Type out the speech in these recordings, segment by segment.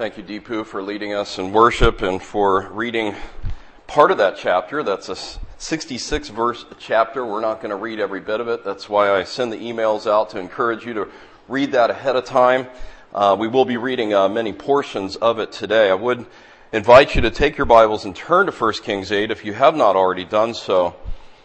Thank you, Deepu, for leading us in worship and for reading part of that chapter. That's a 66-verse chapter. We're not going to read every bit of it. That's why I send the emails out to encourage you to read that ahead of time. We will be reading many portions of it today. I would invite you to take your Bibles and turn to 1 Kings 8 if you have not already done so.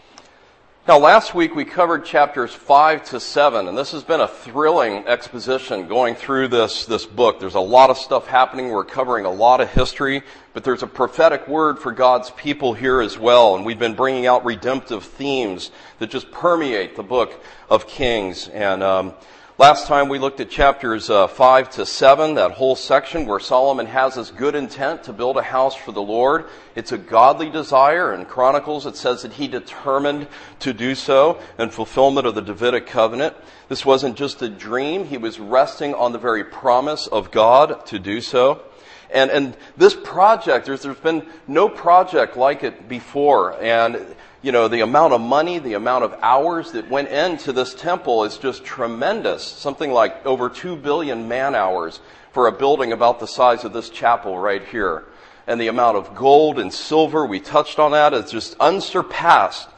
Now, last week we covered chapters 5 to 7, and this has been a thrilling exposition going through this book. There's a lot of stuff happening. We're covering a lot of history, but there's a prophetic word for God's people here as well, and we've been bringing out redemptive themes that just permeate the book of Kings. And last time we looked at chapters 5 to 7, that whole section where Solomon has this good intent to build a house for the Lord. It's a godly desire. In Chronicles it says that he determined to do so in fulfillment of the Davidic covenant. This wasn't just a dream. He was resting on the very promise of God to do so. And this project, there's been no project like it before. And you know, the amount of money, the amount of hours that went into this temple is just tremendous. Something like over 2 billion man-hours for a building about the size of this chapel right here. And the amount of gold and silver, we touched on that, is just unsurpassed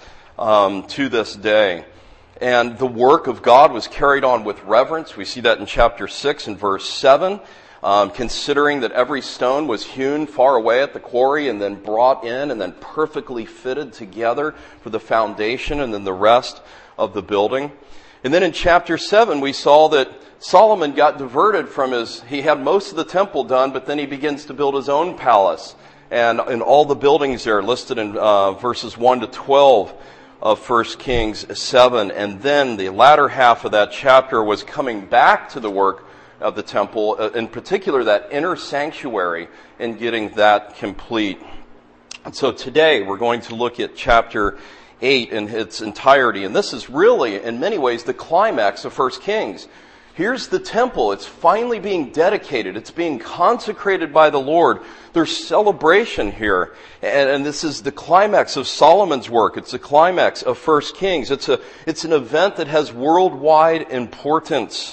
to this day. And the work of God was carried on with reverence. We see that in chapter 6 and verse 7. Considering that every stone was hewn far away at the quarry and then brought in and then perfectly fitted together for the foundation and then the rest of the building. And then in chapter 7 we saw that Solomon got diverted from he had most of the temple done, but then he begins to build his own palace. And in all the buildings there listed in verses 1 to 12 of 1 Kings 7. And then the latter half of that chapter was coming back to the work of the temple, in particular that inner sanctuary, and getting that complete. And so today we're going to look at chapter 8 in its entirety, and this is really, in many ways, the climax of 1 Kings. Here's the temple. It's finally being dedicated. It's being consecrated by the Lord. There's celebration here. And this is the climax of Solomon's work. It's the climax of 1 Kings. It's an event that has worldwide importance.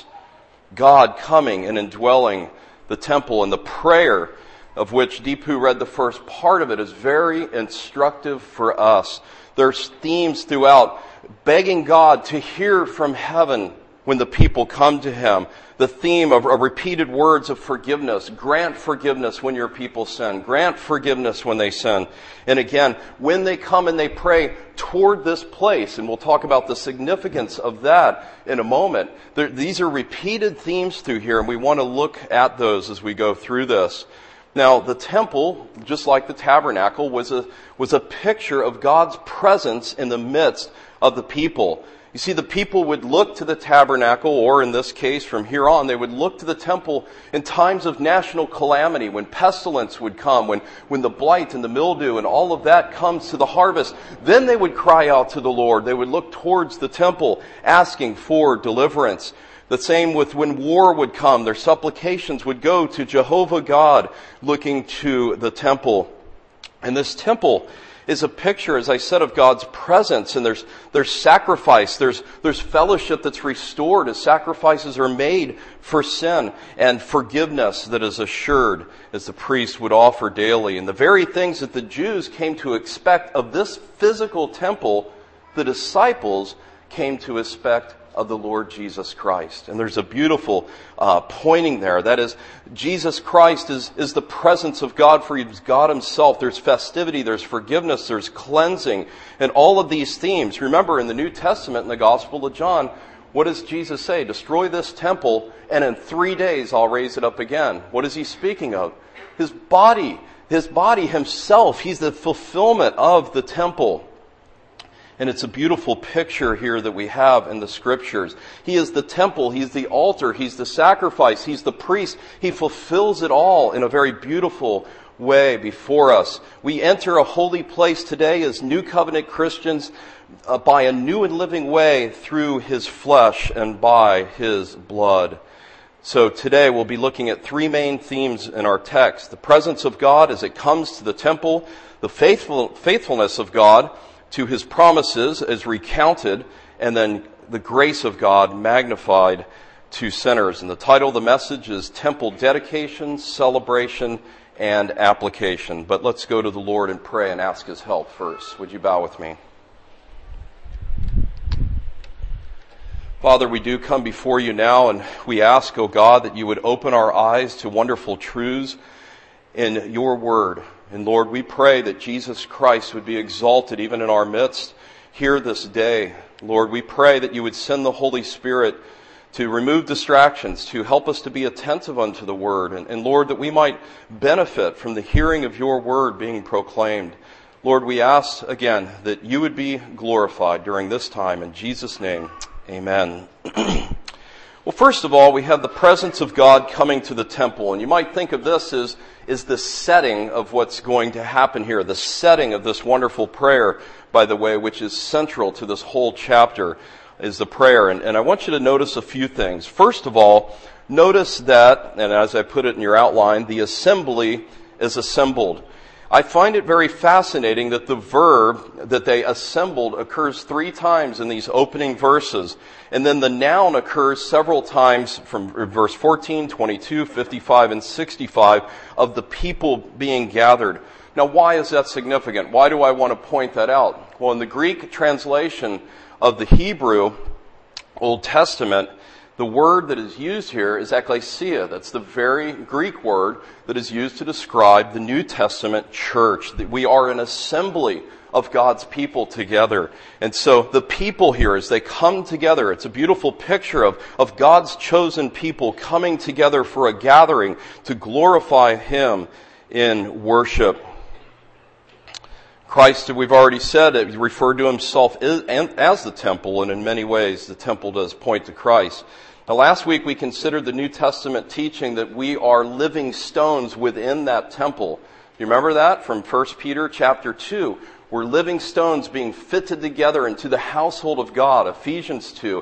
God coming and indwelling the temple, and the prayer of which Deepu read the first part of it is very instructive for us. There's themes throughout begging God to hear from heaven when the people come to Him. The theme of repeated words of forgiveness. Grant forgiveness when your people sin. Grant forgiveness when they sin. And again, when they come and they pray toward this place, and we'll talk about the significance of that in a moment. These are repeated themes through here, and we want to look at those as we go through this. Now, the temple, just like the tabernacle, was a picture of God's presence in the midst of the people. You see, the people would look to the tabernacle, or in this case, from here on, they would look to the temple in times of national calamity, when pestilence would come, when the blight and the mildew and all of that comes to the harvest. Then they would cry out to the Lord. They would look towards the temple, asking for deliverance. The same with when war would come. Their supplications would go to Jehovah God, looking to the temple. And this temple is a picture, as I said, of God's presence, and there's sacrifice, there's fellowship that's restored as sacrifices are made for sin, and forgiveness that is assured as the priest would offer daily. And the very things that the Jews came to expect of this physical temple, the disciples came to expect of the Lord Jesus Christ. And there's a beautiful pointing there. That is, Jesus Christ is the presence of God, for He's God Himself. There's festivity, there's forgiveness, there's cleansing, and all of these themes. Remember, in the New Testament, in the Gospel of John, what does Jesus say? Destroy this temple, and in 3 days I'll raise it up again. What is He speaking of? His body Himself. He's the fulfillment of the temple. And it's a beautiful picture here that we have in the Scriptures. He is the temple, He's the altar, He's the sacrifice, He's the priest. He fulfills it all in a very beautiful way before us. We enter a holy place today as New Covenant Christians by a new and living way through His flesh and by His blood. So today we'll be looking at three main themes in our text. The presence of God as it comes to the temple, the faithfulness of God to His promises as recounted, and then the grace of God magnified to sinners. And the title of the message is Temple Dedication, Celebration, and Application. But let's go to the Lord and pray and ask His help first. Would you bow with me? Father, we do come before you now, and we ask, O God, that you would open our eyes to wonderful truths in your word. And Lord, we pray that Jesus Christ would be exalted even in our midst here this day. Lord, we pray that you would send the Holy Spirit to remove distractions, to help us to be attentive unto the word. And Lord, that we might benefit from the hearing of your word being proclaimed. Lord, we ask again that you would be glorified during this time. In Jesus' name, amen. Well, first of all, we have the presence of God coming to the temple. And you might think of this as the setting of what's going to happen here, the setting of this wonderful prayer, by the way, which is central to this whole chapter, is the prayer. And I want you to notice a few things. First of all, notice that, and as I put it in your outline, the assembly is assembled. I find it very fascinating that the verb that they assembled occurs 3 times in these opening verses. And then the noun occurs several times from verse 14, 22, 55, and 65 of the people being gathered. Now, why is that significant? Why do I want to point that out? Well, in the Greek translation of the Hebrew Old Testament, the word that is used here is ekklesia. That's the very Greek word that is used to describe the New Testament church. That we are an assembly of God's people together. And so the people here, as they come together, it's a beautiful picture of God's chosen people coming together for a gathering to glorify Him in worship. Christ, we've already said, he referred to himself as the temple, and in many ways the temple does point to Christ. Now, last week we considered the New Testament teaching that we are living stones within that temple. You remember that from 1 Peter chapter 2? We're living stones being fitted together into the household of God. Ephesians 2,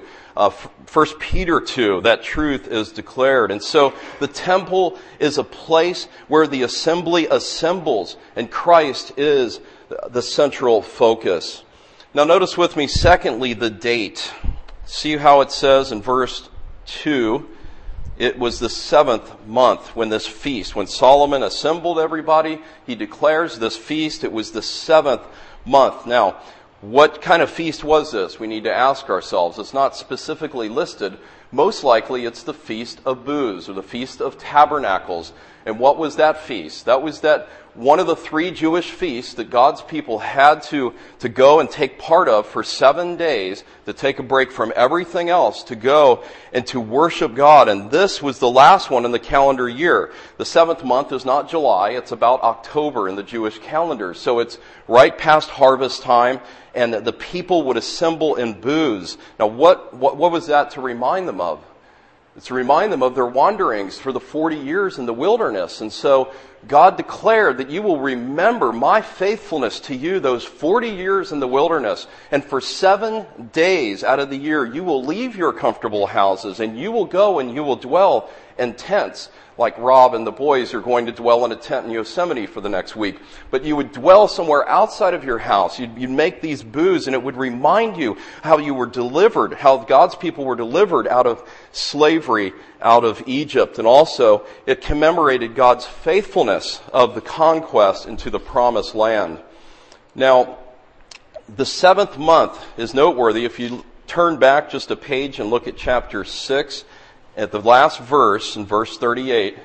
1 Peter 2, that truth is declared. And so the temple is a place where the assembly assembles, and Christ is the central focus. Now notice with me, secondly, the date. See how it says in verse 2, it was the 7th month when this feast, when Solomon assembled everybody, he declares this feast. It was the 7th month. Now, what kind of feast was this? We need to ask ourselves. It's not specifically listed. Most likely it's the Feast of Booths, or the Feast of Tabernacles. And what was that feast? That was that one of the 3 Jewish feasts that God's people had to go and take part of for 7 days, to take a break from everything else, to go and to worship God. And this was the last one in the calendar year. The 7th month is not July, it's about October in the Jewish calendar. So it's right past harvest time, and the people would assemble in booths. Now what was that to remind them of? It's to remind them of their wanderings for the 40 years in the wilderness. And so God declared that you will remember my faithfulness to you those 40 years in the wilderness. And for 7 days out of the year, you will leave your comfortable houses and you will go and you will dwell in tents. Like Rob and the boys are going to dwell in a tent in Yosemite for the next week. But you would dwell somewhere outside of your house. You'd make these booths, and it would remind you how you were delivered, how God's people were delivered out of slavery, out of Egypt. And also, it commemorated God's faithfulness of the conquest into the promised land. Now, the 7th month is noteworthy. If you turn back just a page and look at chapter 6, at the last verse, in verse 38,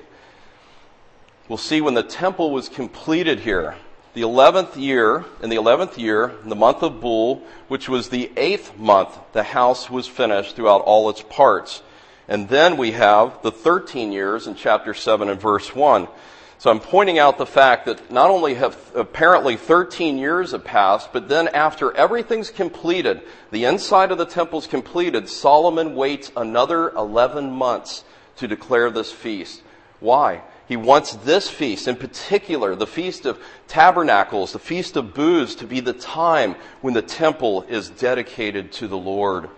we'll see when the temple was completed here. In the 11th year, in the month of Bul, which was the 8th month, the house was finished throughout all its parts. And then we have the 13 years in chapter 7 and verse 1. So I'm pointing out the fact that not only have apparently 13 years have passed, but then after everything's completed, the inside of the temple's completed, Solomon waits another 11 months to declare this feast. Why? He wants this feast, in particular, the Feast of Tabernacles, the Feast of Booths, to be the time when the temple is dedicated to the Lord.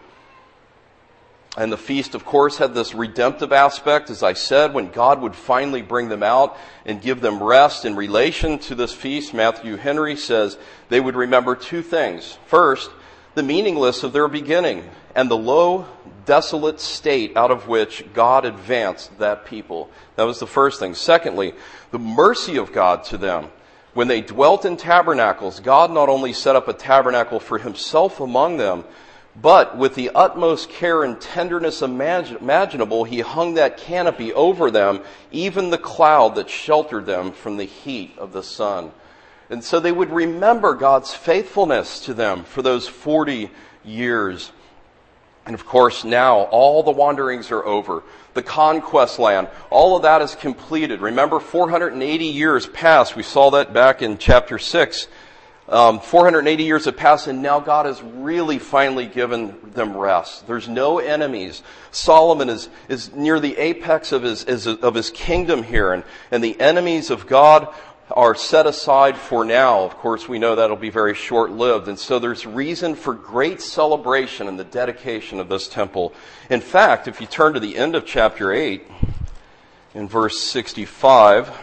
And the feast, of course, had this redemptive aspect, as I said, when God would finally bring them out and give them rest. In relation to this feast, Matthew Henry says they would remember 2 things. First, the meaningless of their beginning, and the low, desolate state out of which God advanced that people. That was the first thing. Secondly, the mercy of God to them. When they dwelt in tabernacles, God not only set up a tabernacle for himself among them, but with the utmost care and tenderness imaginable, he hung that canopy over them, even the cloud that sheltered them from the heat of the sun. And so they would remember God's faithfulness to them for those 40 years. And of course, now all the wanderings are over. The conquest land, all of that is completed. Remember, 480 years passed. We saw that back in chapter 6. 480 years have passed, and now God has really finally given them rest. There's no enemies. Solomon is near the apex of his kingdom here, and the enemies of God are set aside for now. Of course, we know that'll be very short-lived. And so there's reason for great celebration in the dedication of this temple. In fact, if you turn to the end of chapter 8, in verse 65,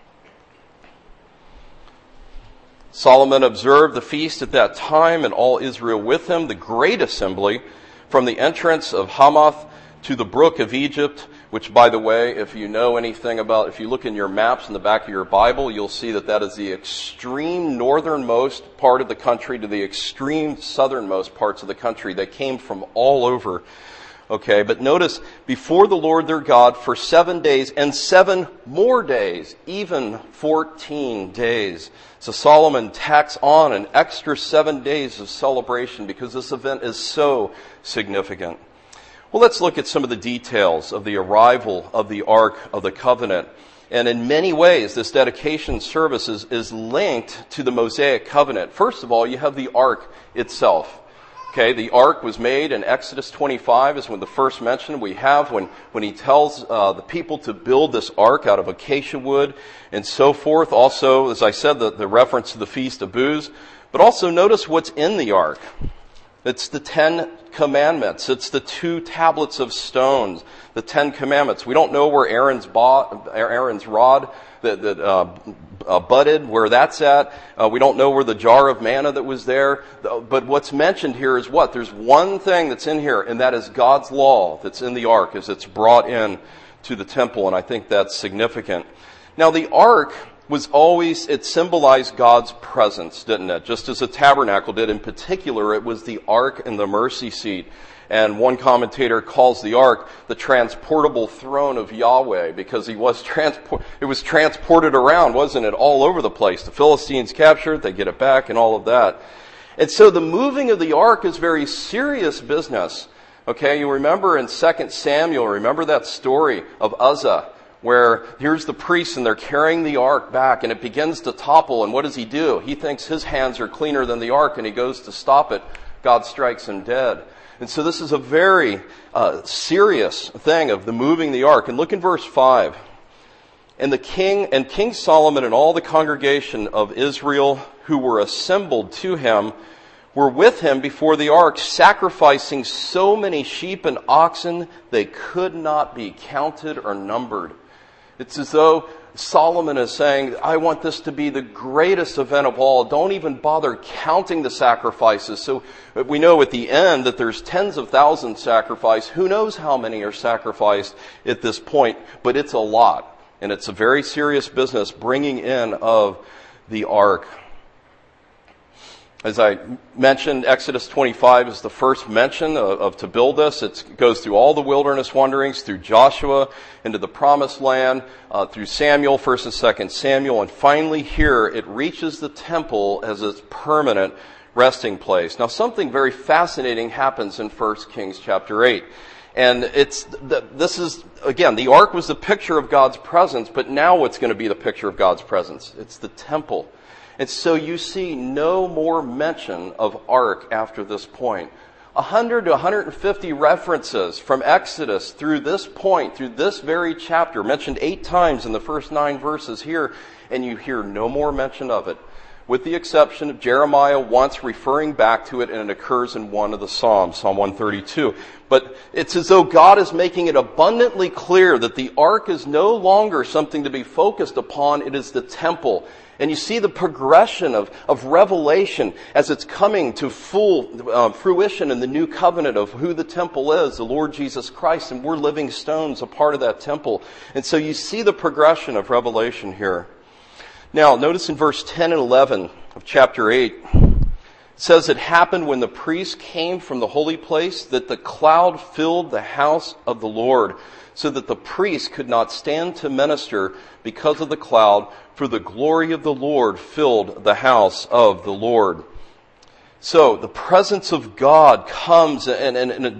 Solomon observed the feast at that time, and all Israel with him, the great assembly, from the entrance of Hamath to the brook of Egypt, which, by the way, if you know anything about, if you look in your maps in the back of your Bible, you'll see that is the extreme northernmost part of the country to the extreme southernmost parts of the country. They came from all over. Okay, but notice, before the Lord their God for 7 days and 7 more days, even 14 days. So Solomon tacks on an extra 7 days of celebration because this event is so significant. Well, let's look at some of the details of the arrival of the Ark of the Covenant. And in many ways, this dedication service is linked to the Mosaic Covenant. First of all, you have the Ark itself. Okay, the Ark was made in Exodus 25 is when the first mention we have when he tells the people to build this Ark out of acacia wood and so forth. Also, as I said, the reference to the Feast of Booths. But also notice what's in the Ark. It's the 10 Commandments. It's the 2 tablets of stones, the 10 Commandments. We don't know where Aaron's rod that budded, where that's at. We don't know where the jar of manna that was there. But what's mentioned here is what? There's one thing that's in here, and that is God's law that's in the Ark as it's brought in to the temple, and I think that's significant. Now, the Ark it symbolized God's presence, didn't it? Just as the tabernacle did. In particular, it was the Ark and the mercy seat. And one commentator calls the Ark the transportable throne of Yahweh because it was transported around, wasn't it? All over the place. The Philistines capture it, they get it back and all of that. And so the moving of the Ark is very serious business. Okay, you remember in 2 Samuel, remember that story of Uzzah, where here's the priests and they're carrying the Ark back and it begins to topple, and what does he do? He thinks his hands are cleaner than the Ark and he goes to stop it. God strikes him dead. And so this is a very serious thing of the moving the Ark. And look in verse 5. And King Solomon and all the congregation of Israel who were assembled to him were with him before the Ark, sacrificing so many sheep and oxen they could not be counted or numbered. It's as though Solomon is saying, I want this to be the greatest event of all. Don't even bother counting the sacrifices. So we know at the end that there's tens of thousands sacrificed. Who knows how many are sacrificed at this point, but it's a lot. And it's a very serious business bringing in of the Ark. As I mentioned, Exodus 25 is the first mention of to build this. It goes through all the wilderness wanderings, through Joshua, into the promised land, through Samuel, 1 and 2 Samuel, and finally here it reaches the temple as its permanent resting place. Now something very fascinating happens in 1 Kings chapter 8. And this is, again, the Ark was the picture of God's presence, but now what's going to be the picture of God's presence? It's the temple. And so you see no more mention of Ark after this point. 100 to 150 references from Exodus through this point, through this very chapter, mentioned 8 times in the first 9 verses here, and you hear no more mention of it. with the exception of Jeremiah once referring back to it, and it occurs in one of the Psalms, Psalm 132. But it's as though God is making it abundantly clear that the ark is no longer something to be focused upon, it is the temple. And you see the progression of revelation as it's coming to full fruition in the new covenant of who the temple is, the Lord Jesus Christ, and we're living stones, a part of that temple. And so you see the progression of revelation here. Now, notice in verse 10 and 11 of chapter 8, it says it happened when the priest came from the holy place that the cloud filled the house of the Lord, so that the priest could not stand to minister because of the cloud, for the glory of the Lord filled the house of the Lord. So the presence of God comes, and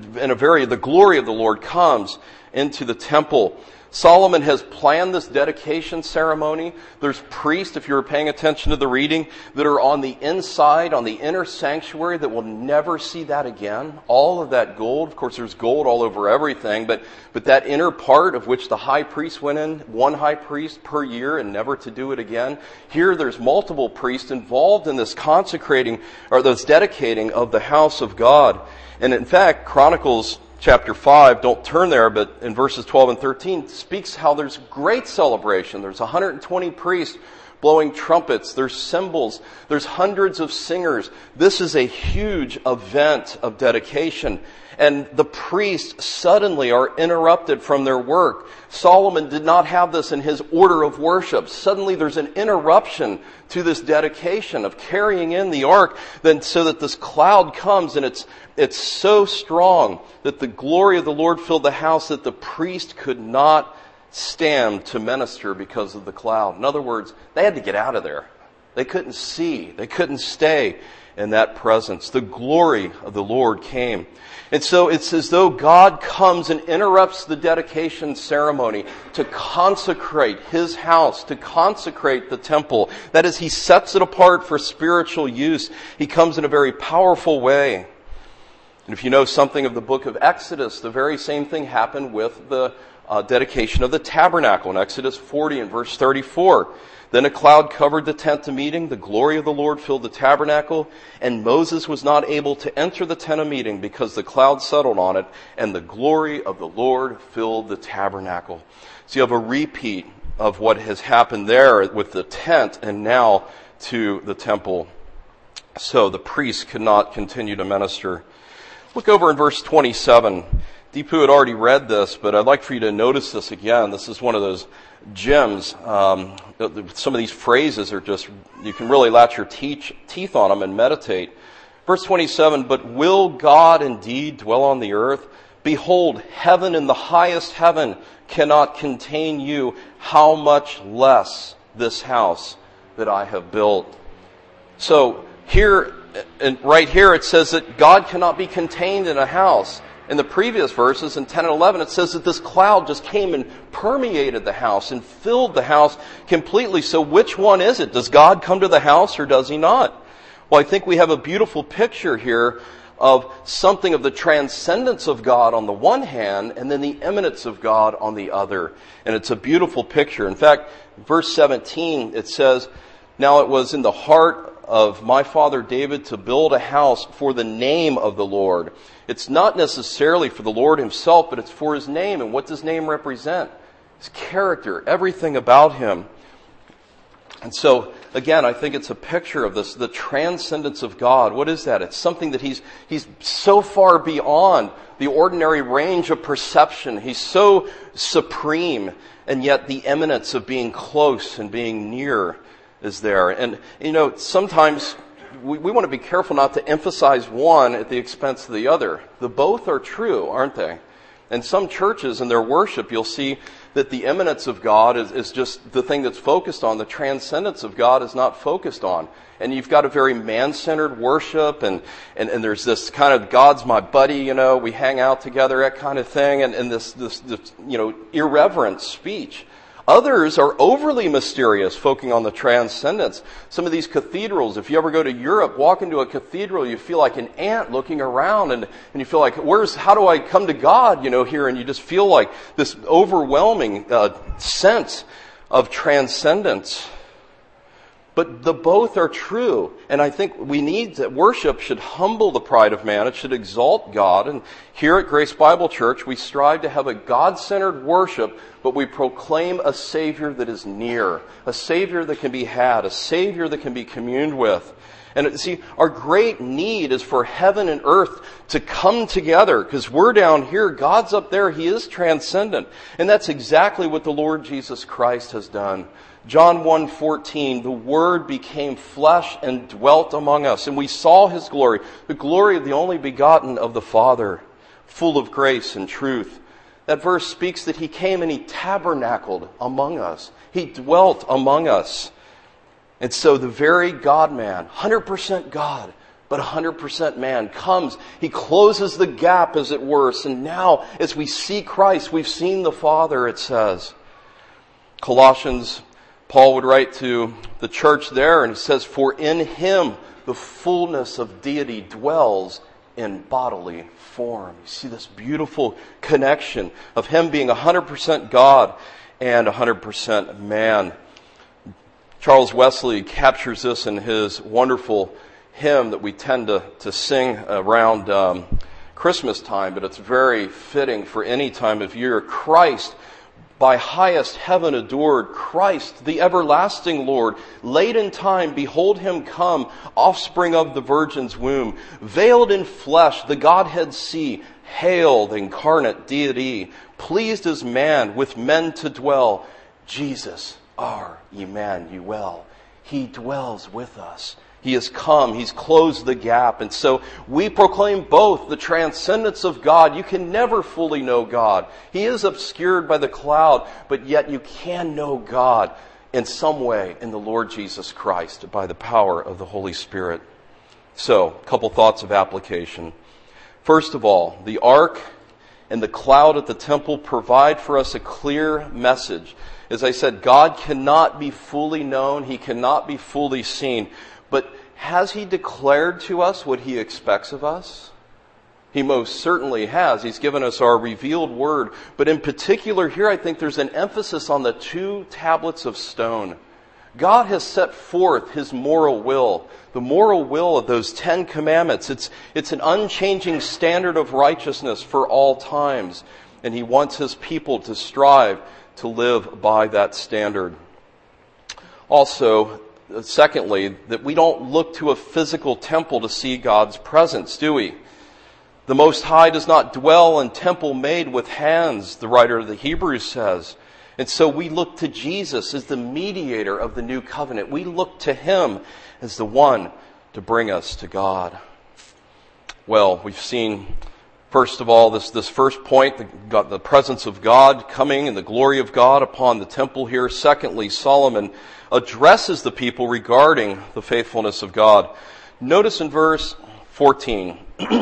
the glory of the Lord comes into the temple. Solomon has planned this dedication ceremony. There's priests, if you were paying attention to the reading, that are on the inside, on the inner sanctuary, that will never see that again. All of that gold, of course there's gold all over everything, but that inner part of which the high priest went in, one high priest per year and never to do it again. Here there's multiple priests involved in this consecrating, or this dedicating of the house of God. And in fact, Chronicles Chapter 5, don't turn there, but in verses 12 and 13 speaks how there's great celebration. There's 120 priests blowing trumpets. There's cymbals. There's hundreds of singers. This is a huge event of dedication. And the priests suddenly are interrupted from their work. Solomon did not have this in his order of worship. Suddenly there's an interruption to this dedication of carrying in the ark, then so that this cloud comes, and it's so strong that the glory of the Lord filled the house that the priest could not stand to minister because of the cloud. In other words, they had to get out of there. They couldn't see. They couldn't stay in that presence. The glory of the Lord came. And so it's as though God comes and interrupts the dedication ceremony to consecrate His house, to consecrate the temple. That is, He sets it apart for spiritual use. He comes in a very powerful way. And if you know something of the book of Exodus, the very same thing happened with the dedication of the tabernacle in Exodus 40 and verse 34. Then a cloud covered the tent of meeting, the glory of the Lord filled the tabernacle, and Moses was not able to enter the tent of meeting because the cloud settled on it, and the glory of the Lord filled the tabernacle. So you have a repeat of what has happened there with the tent and now to the temple. So the priests could not continue to minister. Look over in verse 27. Deepu had already read this, but I'd like for you to notice this again. This is one of those gems. Some of these phrases are just, you can really latch your teeth on them and meditate. Verse 27, but will God indeed dwell on the earth? Behold, heaven and the highest heaven cannot contain you. How much less this house that I have built? So here, and right here it says that God cannot be contained in a house. In the previous verses, in 10 and 11, it says that this cloud just came and permeated the house and filled the house completely. So which one is it? Does God come to the house or does He not? Well, I think we have a beautiful picture here of something of the transcendence of God on the one hand and then the immanence of God on the other. And it's a beautiful picture. In fact, verse 17, it says, now it was in the heart of my father David to build a house for the name of the Lord. It's not necessarily for the Lord Himself, but it's for His name. And what does name represent? His character, everything about Him. And so, again, I think it's a picture of this, the transcendence of God. What is that? It's something that He's so far beyond the ordinary range of perception. He's so supreme, and yet the eminence of being close and being near is there. And, you know, sometimes we want to be careful not to emphasize one at the expense of the other. The both are true, aren't they? In some churches in their worship, you'll see that the immanence of God is just the thing that's focused on. The transcendence of God is not focused on. And you've got a very man-centered worship, and there's this kind of God's my buddy, you know, we hang out together, that kind of thing, and this you know, irreverent speech. Others are overly mysterious, focusing on the transcendence. Some of these cathedrals, if you ever go to Europe, walk into a cathedral, you feel like an ant looking around, and you feel like, how do I come to God, you know, here? And you just feel like this overwhelming sense of transcendence. But the both are true. And I think we need that worship should humble the pride of man. It should exalt God. And here at Grace Bible Church, we strive to have a God-centered worship, but we proclaim a Savior that is near, a Savior that can be had, a Savior that can be communed with. And see, our great need is for heaven and earth to come together, because we're down here, God's up there, He is transcendent. And that's exactly what the Lord Jesus Christ has done. John 1:14, the Word became flesh and dwelt among us, and we saw His glory, the glory of the only begotten of the Father, full of grace and truth. That verse speaks that He came and He tabernacled among us. He dwelt among us. And so the very God-man, 100% God, but 100% man, comes. He closes the gap, as it were. And now, as we see Christ, we've seen the Father, it says. Colossians, Paul would write to the church there, and he says, for in Him the fullness of deity dwells in bodily form. You see this beautiful connection of Him being 100% God and 100% man. Charles Wesley captures this in his wonderful hymn that we tend to sing around Christmas time, but it's very fitting for any time of year. Christ, by highest heaven adored, Christ, the everlasting Lord, late in time, behold Him come, offspring of the Virgin's womb, veiled in flesh, the Godhead see, hail the incarnate deity, pleased as man with men to dwell, Jesus, our Emmanuel. He dwells with us. He has come. He's closed the gap. And so we proclaim both the transcendence of God. You can never fully know God. He is obscured by the cloud, but yet you can know God in some way in the Lord Jesus Christ by the power of the Holy Spirit. So, a couple thoughts of application. First of all, the ark and the cloud at the temple provide for us a clear message. As I said, God cannot be fully known. He cannot be fully seen. But has He declared to us what He expects of us? He most certainly has. He's given us our revealed word. But in particular here, I think there's an emphasis on the 2 tablets of stone. God has set forth His moral will, the moral will of those 10 commandments. It's an unchanging standard of righteousness for all times. And He wants His people to strive to live by that standard. Also, secondly, that we don't look to a physical temple to see God's presence, do we? The Most High does not dwell in temple made with hands, the writer of the Hebrews says. And so we look to Jesus as the mediator of the new covenant. We look to Him as the one to bring us to God. Well, we've seen, first of all, this first point, the presence of God coming and the glory of God upon the temple here. Secondly, Solomon addresses the people regarding the faithfulness of God. Notice in verse 14,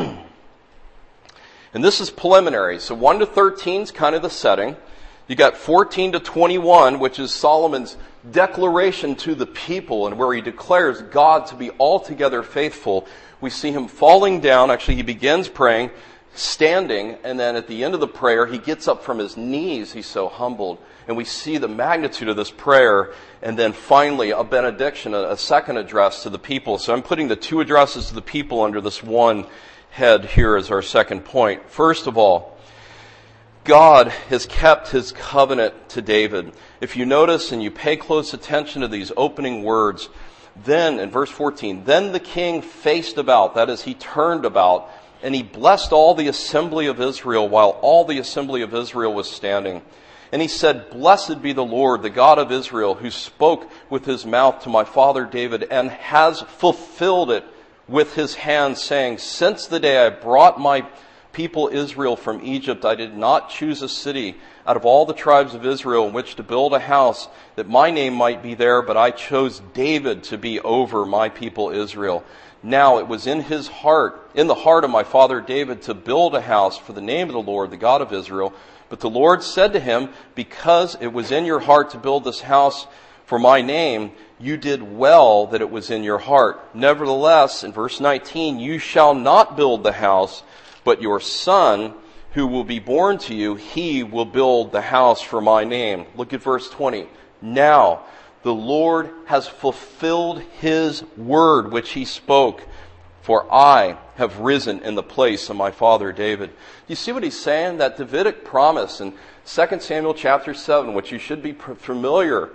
and this is preliminary. So 1 to 13 is kind of the setting. You got 14 to 21, which is Solomon's declaration to the people, and where he declares God to be altogether faithful. We see him falling down. Actually, he begins praying, standing, and then at the end of the prayer, he gets up from his knees. He's so humbled. And we see the magnitude of this prayer, and then finally a benediction, a second address to the people. So I'm putting the 2 addresses to the people under this one head here as our second point. First of all, God has kept His covenant to David. If you notice and you pay close attention to these opening words, then, in verse 14, then the king faced about, that is, he turned about, and he blessed all the assembly of Israel while all the assembly of Israel was standing. And he said, blessed be the Lord, the God of Israel, who spoke with His mouth to my father David and has fulfilled it with His hand, saying, since the day I brought my people Israel from Egypt, I did not choose a city out of all the tribes of Israel in which to build a house that my name might be there, but I chose David to be over my people Israel. Now it was in his heart, in the heart of my father David, to build a house for the name of the Lord, the God of Israel. But the Lord said to him, because it was in your heart to build this house for my name, you did well that it was in your heart. Nevertheless, in verse 19, you shall not build the house, but your son, who will be born to you, he will build the house for my name. Look at verse 20. Now, The Lord has fulfilled His word which He spoke, for I have risen in the place of my father David. You see what he's saying? That Davidic promise in 2 Samuel chapter 7, which you should be familiar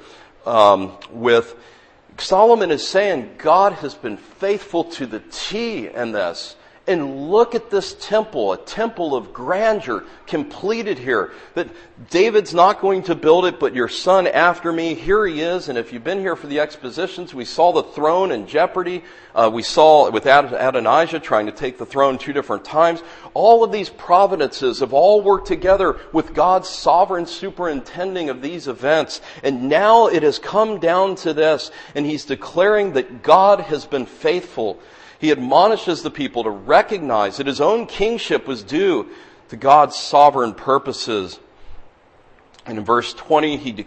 with. Solomon is saying God has been faithful to the T in this. And look at this temple, a temple of grandeur completed here. That David's not going to build it, but your son after me, here he is. And if you've been here for the expositions, we saw the throne in jeopardy. We saw with Adonijah trying to take the throne 2 different times. All of these providences have all worked together with God's sovereign superintending of these events. And now it has come down to this, and he's declaring that God has been faithful. He admonishes the people to recognize that his own kingship was due to God's sovereign purposes. And in verse 20, he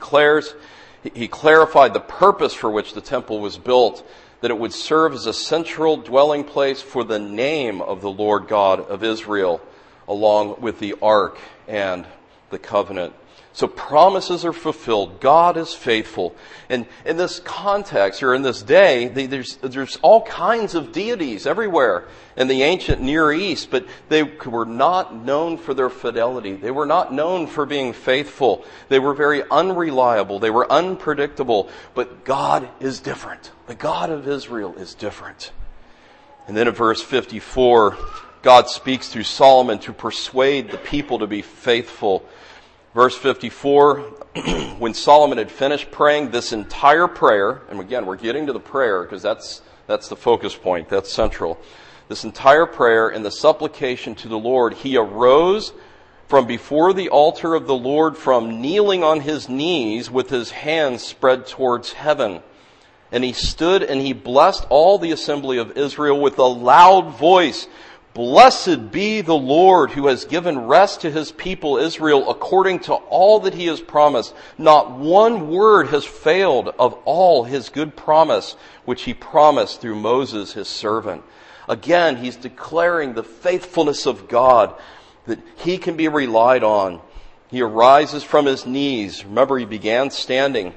clarified the purpose for which the temple was built, that it would serve as a central dwelling place for the name of the Lord God of Israel, along with the ark and the covenant. So promises are fulfilled. God is faithful. And in this context, or in this day, there's all kinds of deities everywhere in the ancient Near East, but they were not known for their fidelity. They were not known for being faithful. They were very unreliable. They were unpredictable. But God is different. The God of Israel is different. And then in verse 54, God speaks through Solomon to persuade the people to be faithful. Verse 54, when Solomon had finished praying this entire prayer, and again, we're getting to the prayer because that's the focus point, that's central. This entire prayer and the supplication to the Lord, he arose from before the altar of the Lord, from kneeling on his knees with his hands spread towards heaven. And he stood and he blessed all the assembly of Israel with a loud voice. Blessed be the Lord who has given rest to his people Israel according to all that he has promised. Not one word has failed of all his good promise, which he promised through Moses his servant. Again, he's declaring the faithfulness of God, that he can be relied on. He arises from his knees. Remember, he began standing.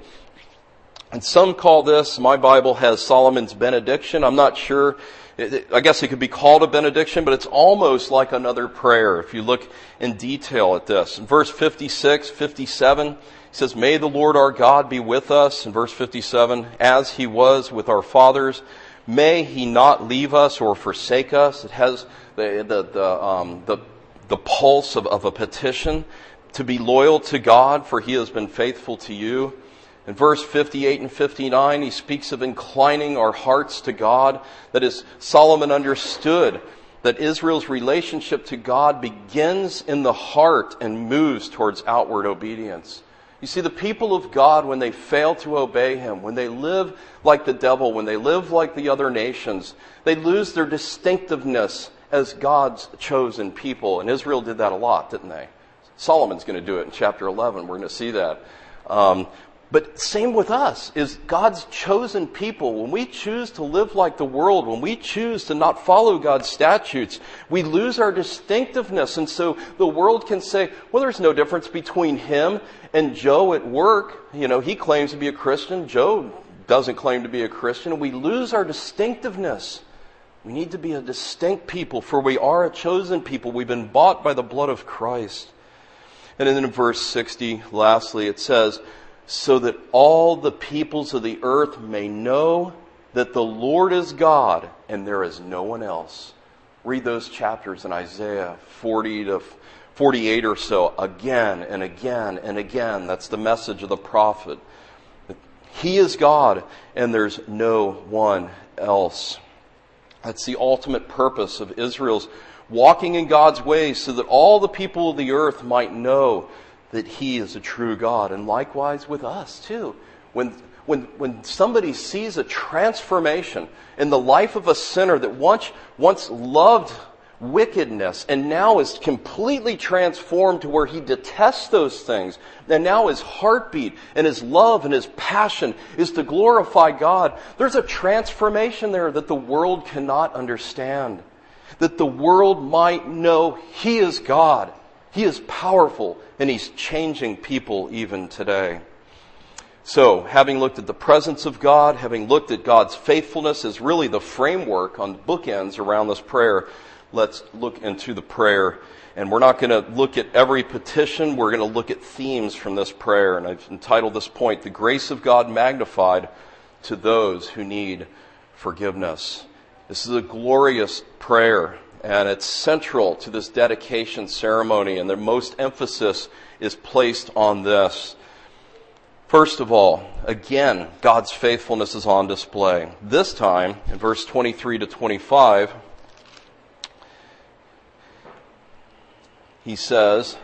And some call this, my Bible has Solomon's benediction. I'm not sure. I guess it could be called a benediction, but it's almost like another prayer if you look in detail at this. In verse 56, 57, he says, May the Lord our God be with us. In verse 57, as he was with our fathers, may he not leave us or forsake us. It has the pulse of a petition to be loyal to God, for he has been faithful to you. In verse 58 and 59, he speaks of inclining our hearts to God. That is, Solomon understood that Israel's relationship to God begins in the heart and moves towards outward obedience. You see, the people of God, when they fail to obey him, when they live like the devil, when they live like the other nations, they lose their distinctiveness as God's chosen people. And Israel did that a lot, didn't they? Solomon's going to do it in chapter 11. We're going to see that. But same with us, is God's chosen people. When we choose to live like the world, when we choose to not follow God's statutes, we lose our distinctiveness. And so the world can say, well, there's no difference between him and Joe at work. You know, he claims to be a Christian. Joe doesn't claim to be a Christian. We lose our distinctiveness. We need to be a distinct people, for we are a chosen people. We've been bought by the blood of Christ. And then in verse 60, lastly, it says, so that all the peoples of the earth may know that the Lord is God and there is no one else. Read those chapters in Isaiah 40 to 48 or so again and again and again. That's the message of the prophet. He is God and there's no one else. That's the ultimate purpose of Israel's walking in God's ways, so that all the people of the earth might know that he is a true God. And likewise with us too. When somebody sees a transformation in the life of a sinner that once loved wickedness and now is completely transformed to where he detests those things, and now his heartbeat and his love and his passion is to glorify God, there's a transformation there that the world cannot understand. That the world might know he is God. He is powerful, and he's changing people even today. So, having looked at the presence of God, having looked at God's faithfulness is really the framework on bookends around this prayer. Let's look into the prayer. And we're not going to look at every petition. We're going to look at themes from this prayer. And I've entitled this point, The Grace of God Magnified to Those Who Need Forgiveness. This is a glorious prayer, and it's central to this dedication ceremony, and the most emphasis is placed on this. First of all, again, God's faithfulness is on display. This time, in verse 23 to 25, he says,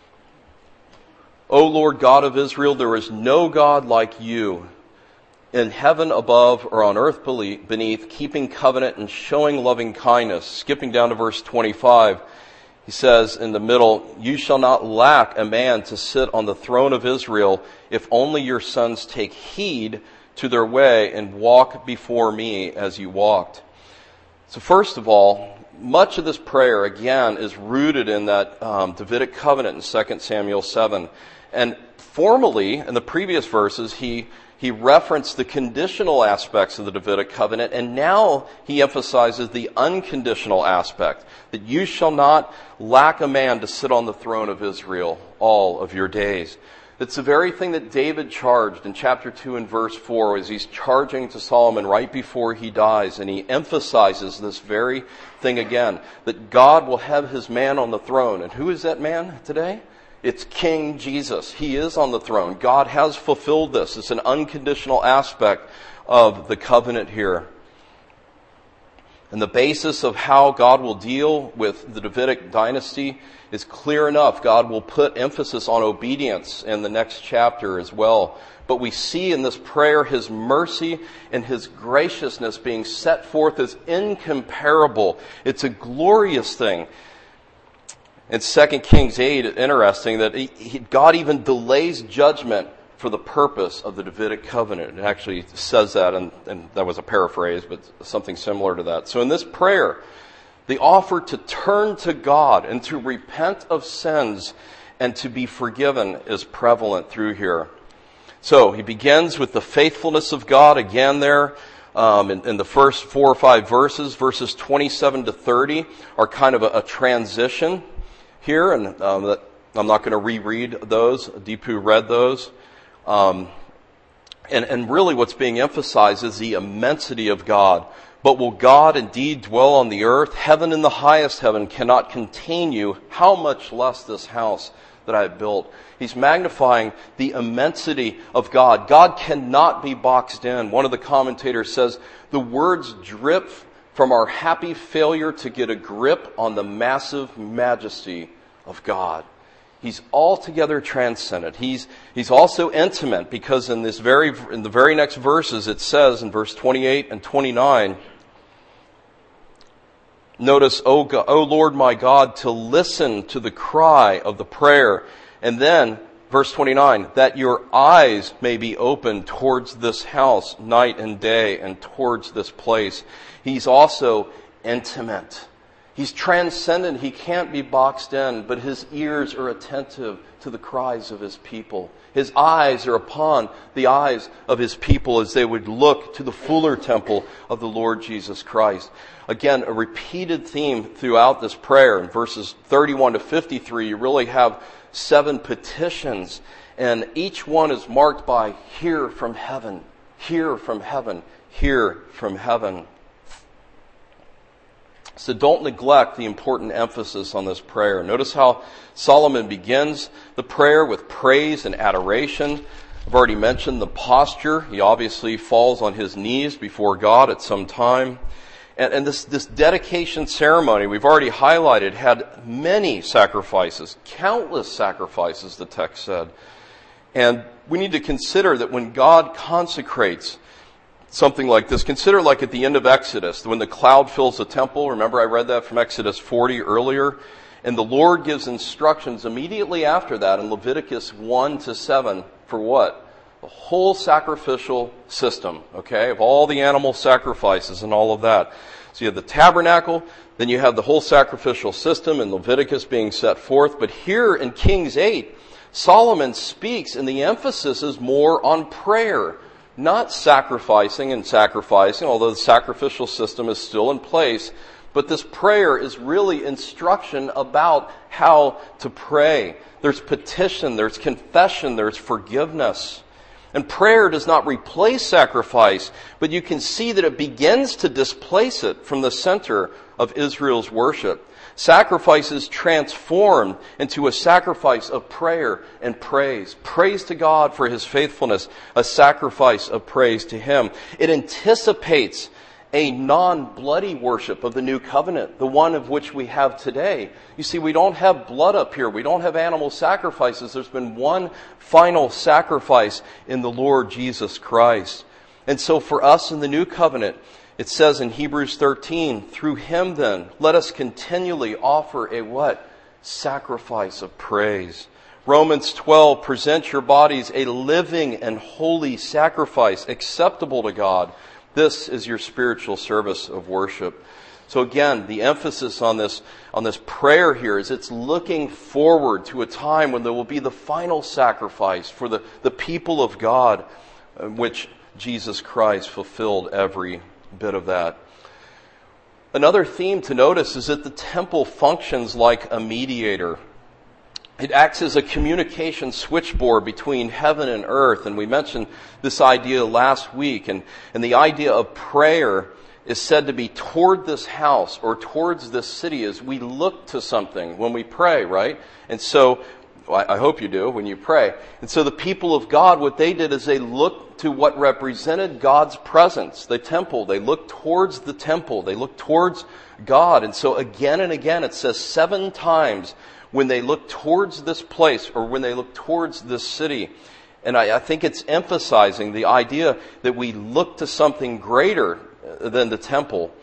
O Lord God of Israel, there is no God like you, in heaven above or on earth beneath, keeping covenant and showing loving kindness. Skipping down to verse 25, he says in the middle, You shall not lack a man to sit on the throne of Israel, if only your sons take heed to their way and walk before me as you walked. So first of all, much of this prayer, again, is rooted in that Davidic covenant in 2 Samuel 7. And formally, in the previous verses, he referenced the conditional aspects of the Davidic covenant, and now he emphasizes the unconditional aspect, that you shall not lack a man to sit on the throne of Israel all of your days. It's the very thing that David charged in chapter 2 and verse 4 as he's charging to Solomon right before he dies, and he emphasizes this very thing again, that God will have his man on the throne. And who is that man today? It's King Jesus. He is on the throne. God has fulfilled this. It's an unconditional aspect of the covenant here. And the basis of how God will deal with the Davidic dynasty is clear enough. God will put emphasis on obedience in the next chapter as well. But we see in this prayer His mercy and His graciousness being set forth as incomparable. It's a glorious thing. In 2 Kings 8, it's interesting that God even delays judgment for the purpose of the Davidic covenant. It actually says that, and that was a paraphrase, but something similar to that. So in this prayer, the offer to turn to God and to repent of sins and to be forgiven is prevalent through here. So he begins with the faithfulness of God again there. In the first 4 or 5 verses, verses 27 to 30 are kind of a transition here, and I'm not going to reread those. Deepu read those. And really what's being emphasized is the immensity of God. But will God indeed dwell on the earth? Heaven in the highest heaven cannot contain you. How much less this house that I have built? He's magnifying the immensity of God. God cannot be boxed in. One of the commentators says, the words drip from our happy failure to get a grip on the massive majesty of God. He's altogether transcendent. He's also intimate, because in the very next verses it says in verse 28 and 29, notice, O Lord my God, to listen to the cry of the prayer. And then verse 29, that your eyes may be open towards this house night and day and towards this place. He's also intimate. He's transcendent. He can't be boxed in, but his ears are attentive to the cries of his people. His eyes are upon the eyes of his people as they would look to the fuller temple of the Lord Jesus Christ. Again, a repeated theme throughout this prayer. In verses 31 to 53, you really have 7 petitions, and each one is marked by hear from heaven, hear from heaven, hear from heaven. So don't neglect the important emphasis on this prayer. Notice how Solomon begins the prayer with praise and adoration. I've already mentioned the posture. He obviously falls on his knees before God at some time. And this dedication ceremony we've already highlighted had many sacrifices, countless sacrifices, the text said. And we need to consider that when God consecrates something like this, consider like at the end of Exodus, when the cloud fills the temple. Remember, I read that from Exodus 40 earlier. And the Lord gives instructions immediately after that in Leviticus 1 to 7 for what? The whole sacrificial system, okay, of all the animal sacrifices and all of that. So you have the tabernacle, then you have the whole sacrificial system in Leviticus being set forth. But here in Kings 8, Solomon speaks, and the emphasis is more on prayer, not sacrificing, although the sacrificial system is still in place. But this prayer is really instruction about how to pray. There's petition, there's confession, there's forgiveness. And prayer does not replace sacrifice, but you can see that it begins to displace it from the center of Israel's worship. Sacrifice is transformed into a sacrifice of prayer and praise. Praise to God for His faithfulness, a sacrifice of praise to Him. It anticipates a non-bloody worship of the new covenant, the one of which we have today. You see, we don't have blood up here. We don't have animal sacrifices. There's been one final sacrifice in the Lord Jesus Christ. And so for us in the new covenant, it says in Hebrews 13, through Him then, let us continually offer a what? Sacrifice of praise. Romans 12, present your bodies a living and holy sacrifice acceptable to God. This is your spiritual service of worship. So again, the emphasis on this prayer here is it's looking forward to a time when there will be the final sacrifice for the people of God, which Jesus Christ fulfilled every bit of that. Another theme to notice is that the temple functions like a mediator. It acts as a communication switchboard between heaven and earth. And we mentioned this idea last week. And the idea of prayer is said to be toward this house or towards this city as we look to something when we pray, right? And so, I hope you do when you pray. And so the people of God, what they did is they looked to what represented God's presence, the temple. They looked towards the temple. They looked towards God. And so again and again, it says 7 times when they look towards this place or when they look towards this city. And I think it's emphasizing the idea that we look to something greater than the temple.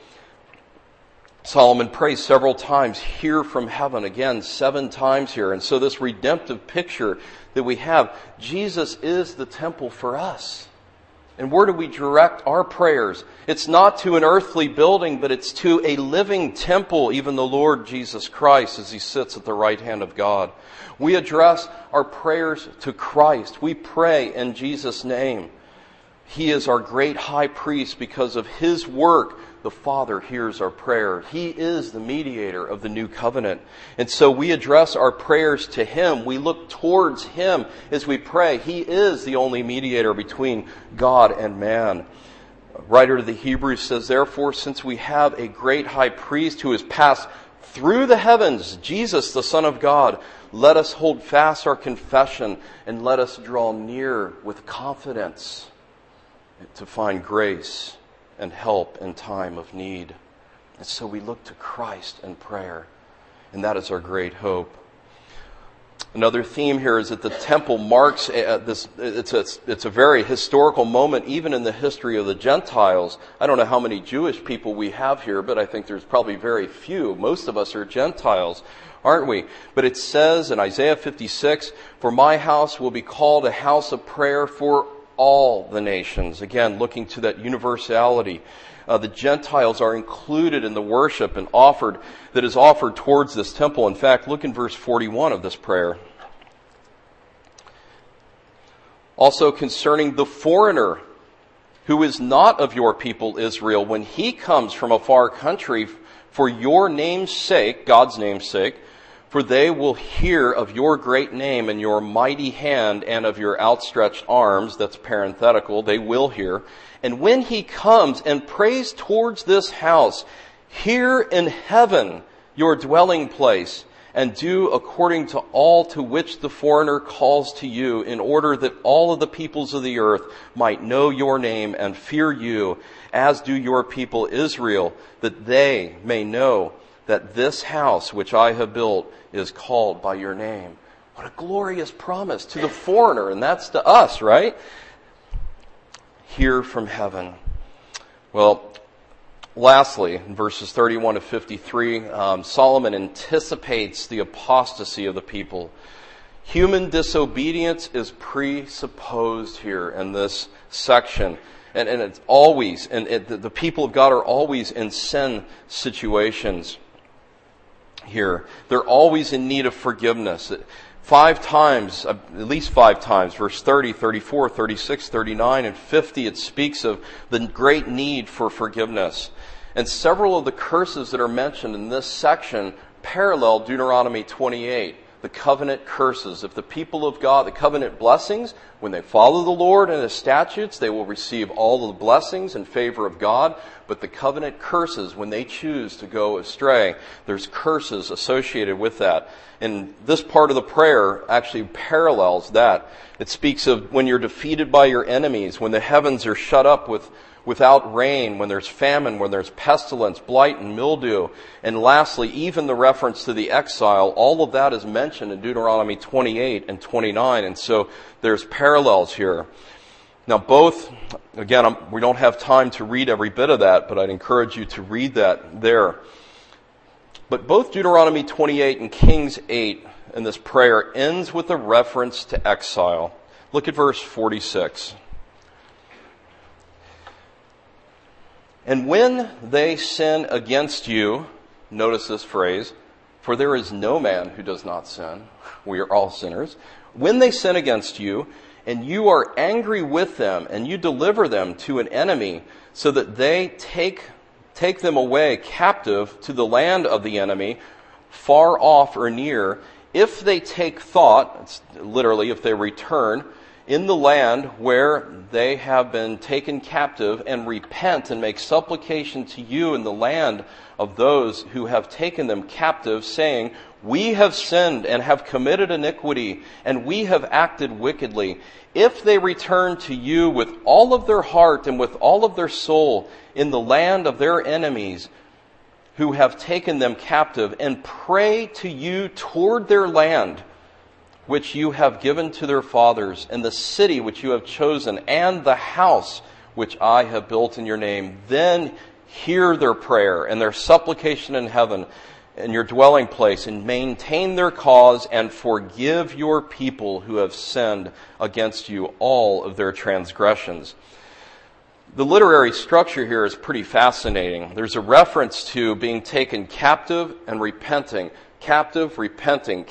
Solomon prays several times, hear from heaven, again 7 times here. And so this redemptive picture that we have, Jesus is the temple for us. And where do we direct our prayers? It's not to an earthly building, but it's to a living temple, even the Lord Jesus Christ as He sits at the right hand of God. We address our prayers to Christ. We pray in Jesus' name. He is our great high priest because of His work. The Father hears our prayer. He is the mediator of the new covenant. And so we address our prayers to Him. We look towards Him as we pray. He is the only mediator between God and man. Writer to the Hebrews says, therefore, since we have a great high priest who has passed through the heavens, Jesus, the Son of God, let us hold fast our confession and let us draw near with confidence to find grace and help in time of need. And so we look to Christ in prayer, and that is our great hope. Another theme here is that the temple marks this. It's a very historical moment, even in the history of the Gentiles. I don't know how many Jewish people we have here, but I think there's probably very few. Most of us are Gentiles, aren't we? But it says in Isaiah 56, "For my house will be called a house of prayer for all the nations." Again, looking to that universality. The Gentiles are included in the worship and that is offered towards this temple. In fact, look in verse 41 of this prayer. Also concerning the foreigner who is not of your people Israel, when he comes from a far country for your name's sake, God's name's sake, for they will hear of your great name and your mighty hand and of your outstretched arms. That's parenthetical. They will hear. And when he comes and prays towards this house, here in heaven, your dwelling place, and do according to all to which the foreigner calls to you, in order that all of the peoples of the earth might know your name and fear you, as do your people Israel, that they may know that this house which I have built is called by your name. What a glorious promise to the foreigner, and that's to us, right? Hear from heaven. Well, lastly, in verses 31 to 53, Solomon anticipates the apostasy of the people. Human disobedience is presupposed here in this section. And it's always, the people of God are always in sin situations here. They're always in need of forgiveness. 5 times, at least 5 times, verse 30, 34, 36, 39, and 50, it speaks of the great need for forgiveness. And several of the curses that are mentioned in this section parallel Deuteronomy 28, the covenant curses. If the people of God, the covenant blessings, when they follow the Lord and His statutes, they will receive all the blessings in favor of God. But the covenant curses, when they choose to go astray, there's curses associated with that. And this part of the prayer actually parallels that. It speaks of when you're defeated by your enemies, when the heavens are shut up without rain, when there's famine, when there's pestilence, blight, and mildew. And lastly, even the reference to the exile, all of that is mentioned in Deuteronomy 28 and 29. And so there's parallels here. Now both, again, we don't have time to read every bit of that, but I'd encourage you to read that there. But both Deuteronomy 28 and Kings 8 in this prayer ends with a reference to exile. Look at verse 46. And when they sin against you, notice this phrase, for there is no man who does not sin. We are all sinners. When they sin against you, and you are angry with them, and you deliver them to an enemy, so that they take them away captive to the land of the enemy, far off or near, if they take thought, it's literally if they return, in the land where they have been taken captive, and repent and make supplication to you in the land of those who have taken them captive, saying, we have sinned and have committed iniquity, and we have acted wickedly. If they return to you with all of their heart and with all of their soul in the land of their enemies who have taken them captive, and pray to you toward their land, which you have given to their fathers, and the city which you have chosen, and the house which I have built in your name, then hear their prayer and their supplication in heaven, in your dwelling place, and maintain their cause, and forgive your people who have sinned against you all of their transgressions. The literary structure here is pretty fascinating. There's a reference to being taken captive and repenting. Captive, repenting,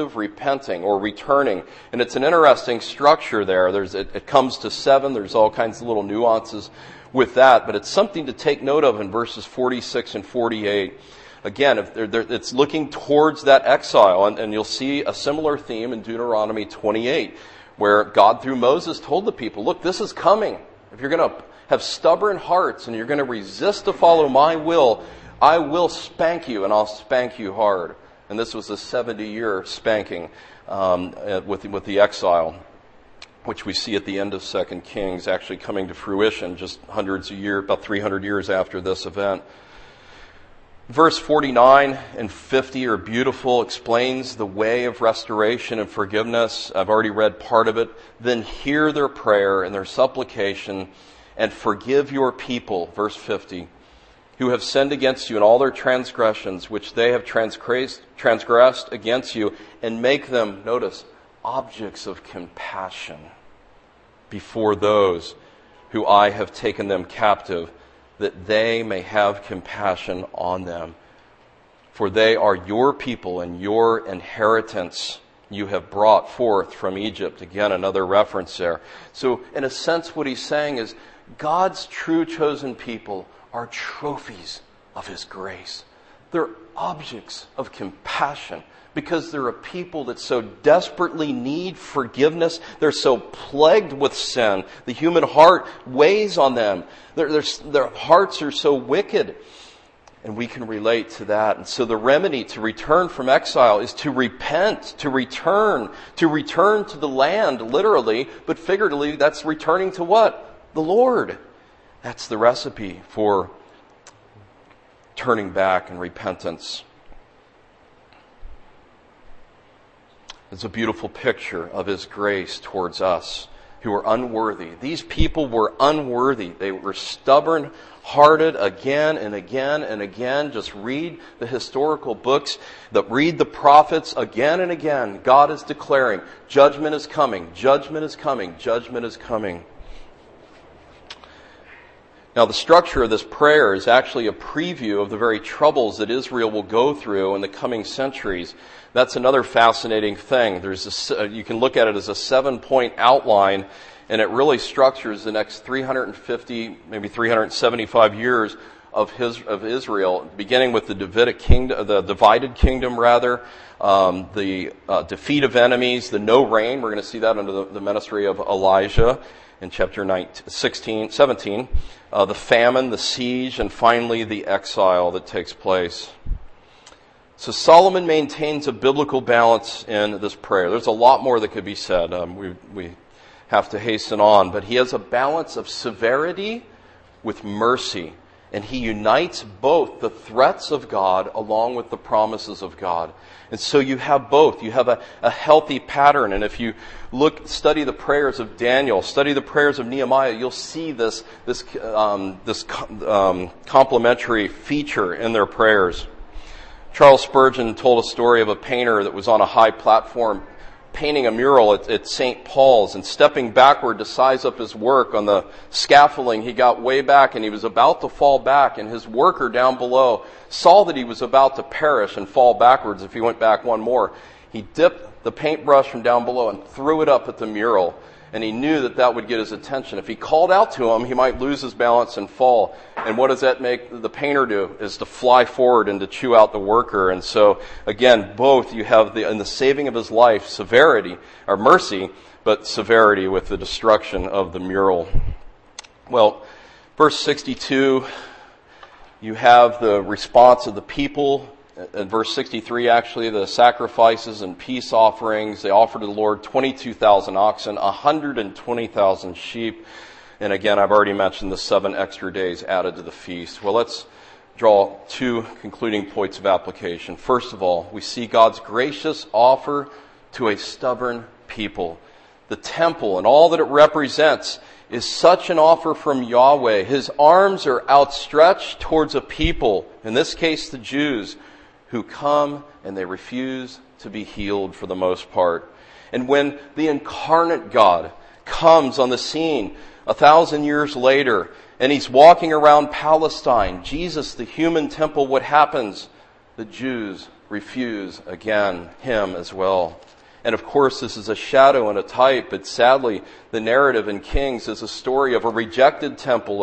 or returning. And it's an interesting structure there. It comes to 7. There's all kinds of little nuances with that, but it's something to take note of in verses 46 and 48. Again, it's looking towards that exile, and you'll see a similar theme in Deuteronomy 28, where God through Moses told the people, look, this is coming. If you're going to have stubborn hearts and you're going to resist to follow my will, I will spank you, and I'll spank you hard. And this was a 70-year spanking with the exile, which we see at the end of 2 Kings actually coming to fruition just hundreds of years, about 300 years after this event. Verse 49 and 50 are beautiful, explains the way of restoration and forgiveness. I've already read part of it. Then hear their prayer and their supplication, and forgive your people, verse 50, who have sinned against you in all their transgressions, which they have transgressed against you, and make them, notice, objects of compassion before those who I have taken them captive, that they may have compassion on them. For they are your people and your inheritance you have brought forth from Egypt. Again, another reference there. So, in a sense, what he's saying is God's true chosen people are trophies of His grace. They're objects of compassion because they're a people that so desperately need forgiveness. They're so plagued with sin. The human heart weighs on them. Their hearts are so wicked. And we can relate to that. And so the remedy to return from exile is to repent, to return to the land, literally, but figuratively, that's returning to what? The Lord. That's the recipe for turning back and repentance. It's a beautiful picture of His grace towards us who are unworthy. These people were unworthy. They were stubborn-hearted again and again and again. Just read the historical books, read the prophets again and again. God is declaring, judgment is coming, judgment is coming, judgment is coming. Now, the structure of this prayer is actually a preview of the very troubles that Israel will go through in the coming centuries. That's another fascinating thing. You can look at it as a 7-point outline, and it really structures the next 350, maybe 375 years of Israel, beginning with the Davidic kingdom, the divided kingdom rather, the defeat of enemies, the no rain. We're going to see that under the ministry of Elijah in chapter 17, the famine, the siege, and finally the exile that takes place. So Solomon maintains a biblical balance in this prayer. There's a lot more that could be said. We have to hasten on, but he has a balance of severity with mercy. And he unites both the threats of God along with the promises of God. And so you have both. You have a healthy pattern. And if you study the prayers of Daniel, study the prayers of Nehemiah, you'll see this complementary feature in their prayers. Charles Spurgeon told a story of a painter that was on a high platform painting a mural at St. Paul's, and stepping backward to size up his work on the scaffolding, he got way back and he was about to fall back, and his worker down below saw that he was about to perish and fall backwards if he went back one more. He dipped the paintbrush from down below and threw it up at the mural, and he knew that would get his attention. If he called out to him, he might lose his balance and fall. And what does that make the painter do? Is to fly forward and to chew out the worker. And so, again, both you have in the saving of his life, severity, or mercy, but severity with the destruction of the mural. Well, verse 62, you have the response of the people. In verse 63, actually, the sacrifices and peace offerings, they offered to the Lord 22,000 oxen, 120,000 sheep. And again, I've already mentioned the 7 extra days added to the feast. Well, let's draw 2 concluding points of application. First of all, we see God's gracious offer to a stubborn people. The temple and all that it represents is such an offer from Yahweh. His arms are outstretched towards a people, in this case the Jews, who come and they refuse to be healed for the most part. And when the incarnate God comes on the scene 1,000 years later, and he's walking around Palestine, Jesus, the human temple, what happens? The Jews refuse again him as well. And of course, this is a shadow and a type, but sadly, the narrative in Kings is a story of a rejected temple,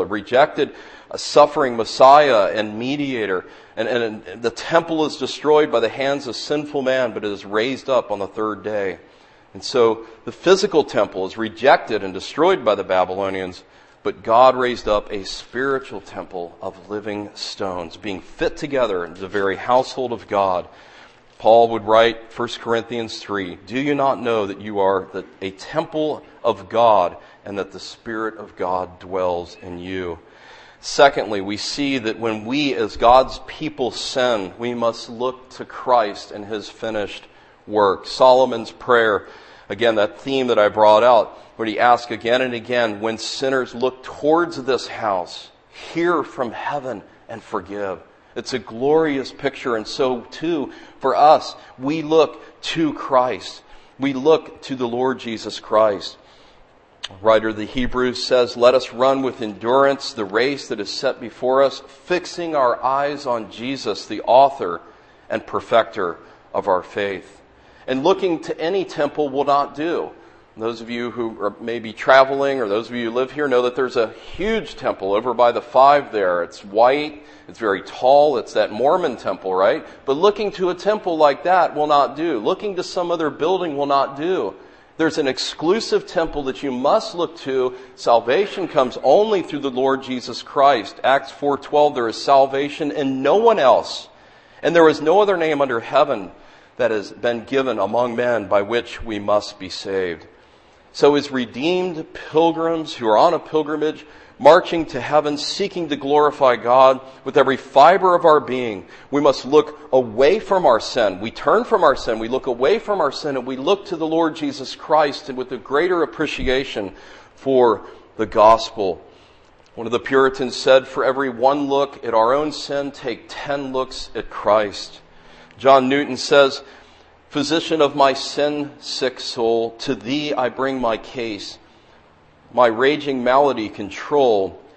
a suffering Messiah and mediator. And the temple is destroyed by the hands of sinful man, but it is raised up on the 3rd day. And so the physical temple is rejected and destroyed by the Babylonians, but God raised up a spiritual temple of living stones, being fit together in the very household of God. Paul would write 1 Corinthians 3, "Do you not know that you are a temple of God and that the Spirit of God dwells in you?" Secondly, we see that when we as God's people sin, we must look to Christ and His finished work. Solomon's prayer, again, that theme that I brought out, where he asks again and again, when sinners look towards this house, hear from heaven and forgive. It's a glorious picture, and so too for us, we look to Christ. We look to the Lord Jesus Christ. Writer of the Hebrews says, "Let us run with endurance the race that is set before us, fixing our eyes on Jesus, the author and perfecter of our faith." And looking to any temple will not do. Those of you who are maybe traveling, or those of you who live here, know that there's a huge temple over by the 5 there. It's white, it's very tall, it's that Mormon temple, right? But looking to a temple like that will not do. Looking to some other building will not do. There's an exclusive temple that you must look to. Salvation comes only through the Lord Jesus Christ. Acts 4:12, there is salvation in no one else. And there is no other name under heaven that has been given among men by which we must be saved. So as redeemed pilgrims who are on a pilgrimage, marching to heaven, seeking to glorify God with every fiber of our being, we must look away from our sin. We turn from our sin, we look away from our sin, and we look to the Lord Jesus Christ, and with a greater appreciation for the gospel. One of the Puritans said, "For every one look at our own sin, take 10 looks at Christ." John Newton says, "Physician of my sin-sick soul, to thee I bring my case. My raging malady control.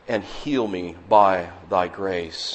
and heal me by thy grace.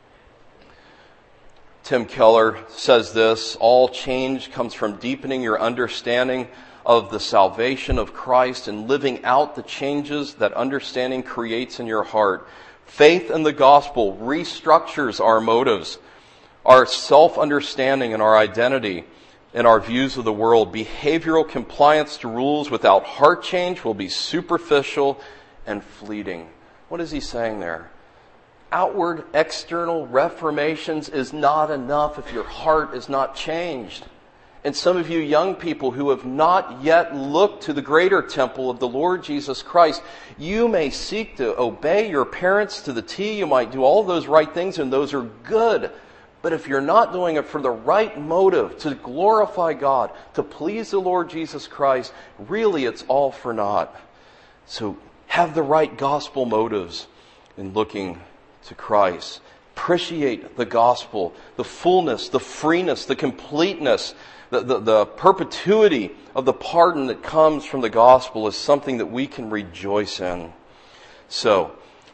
Tim Keller says this: all change comes from deepening your understanding of the salvation of Christ and living out the changes that understanding creates in your heart. Faith in the gospel restructures our motives, our self-understanding and our identity and our views of the world. Behavioral compliance to rules without heart change will be superficial and fleeting. What is he saying there? Outward, external reformations is not enough if your heart is not changed. And some of you young people who have not yet looked to the greater temple of the Lord Jesus Christ, you may seek to obey your parents to the T. You might do all those right things, and those are good. But if you're not doing it for the right motive, to glorify God, to please the Lord Jesus Christ, really it's all for naught. So have the right gospel motives in looking to Christ. Appreciate the gospel, the fullness, the freeness, the completeness, the perpetuity of the pardon that comes from the gospel is something that we can rejoice in. So,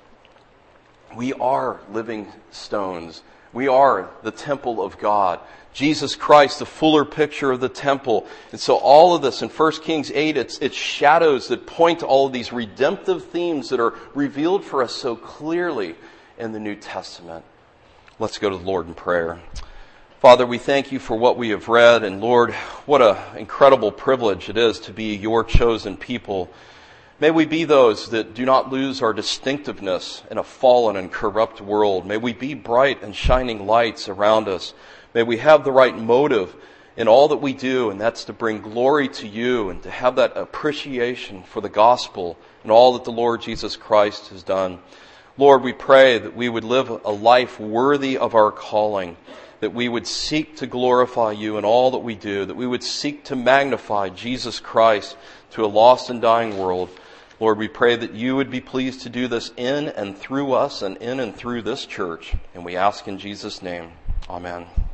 we are living stones. We are the temple of God. Jesus Christ, the fuller picture of the temple. And so all of this in 1 Kings 8, it's shadows that point to all of these redemptive themes that are revealed for us so clearly in the New Testament. Let's go to the Lord in prayer. Father, we thank you for what we have read, and Lord, what an incredible privilege it is to be your chosen people. May we be those that do not lose our distinctiveness in a fallen and corrupt world. May we be bright and shining lights around us. May we have the right motive in all that we do, and that's to bring glory to you and to have that appreciation for the gospel and all that the Lord Jesus Christ has done. Lord, we pray that we would live a life worthy of our calling, that we would seek to glorify you in all that we do, that we would seek to magnify Jesus Christ to a lost and dying world. Lord, we pray that you would be pleased to do this in and through us and in and through this church. And we ask in Jesus' name. Amen.